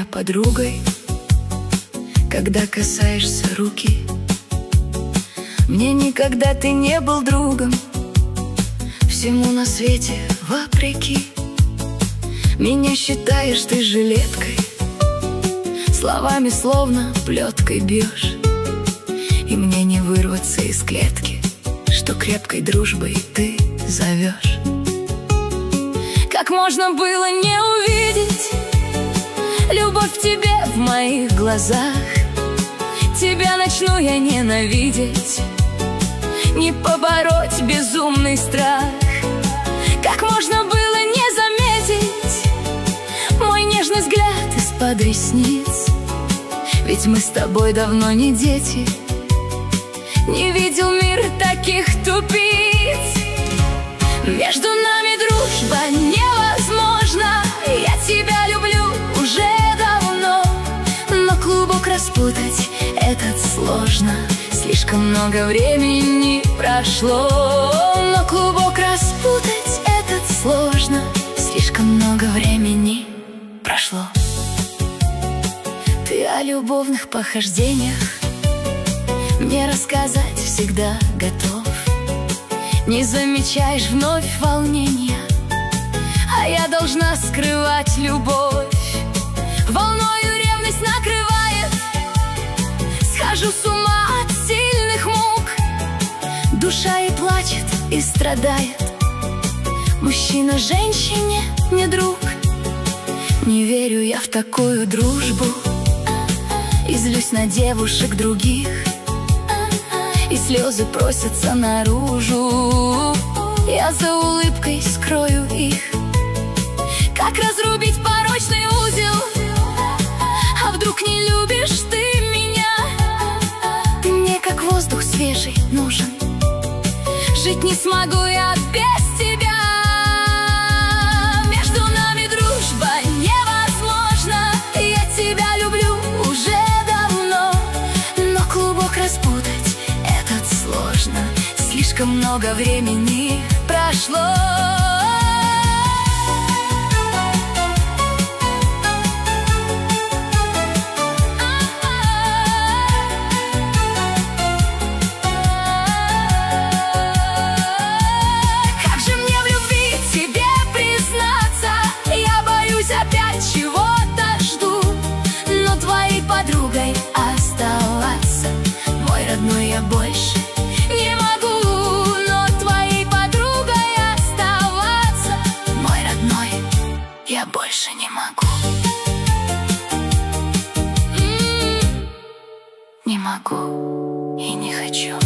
меня подругой, когда касаешься руки. Мне никогда ты не был другом, всему на свете вопреки. Меня считаешь ты жилеткой, словами словно плеткой бьешь. И мне не вырваться из клетки, что крепкой дружбой ты зовешь. Как можно было не увидеть любовь в тебе, в моих глазах? Тебя начну я ненавидеть, не побороть безумный страх. Как можно было не заметить мой нежный взгляд из-под ресниц? Ведь мы с тобой давно не дети, не видел мир таких тупиц. Между нами дружба невозможна, я тебя люблю уже давно, но клубок распутать этот сложно, слишком много времени прошло. Но клубок распутать этот сложно, слишком много времени прошло. Ты о любовных похождениях мне рассказать всегда готов. Не замечаешь вновь волнения, а я должна скрывать любовь. Волною ревность накрывает, схожу с ума от сильных мук. Душа и плачет, и страдает, мужчина женщине не друг. Не верю я в такую дружбу и злюсь на девушек других, и слезы просятся наружу. Я за улыбкой скрою их. Как разрубить порочный узел? А вдруг не любишь ты меня? Ты мне как воздух свежий нужен, жить не смогу я без тебя. Между нами дружба невозможна, я тебя люблю уже давно, но клубок распутать этот сложно, слишком много времени прошло. Как же мне в любви тебе признаться? Я боюсь, опять чего-то жду, но твоей подругой оставаться, мой родной, я больше не могу. Но твоей подругой оставаться, мой родной, я больше не могу. Не могу и не хочу.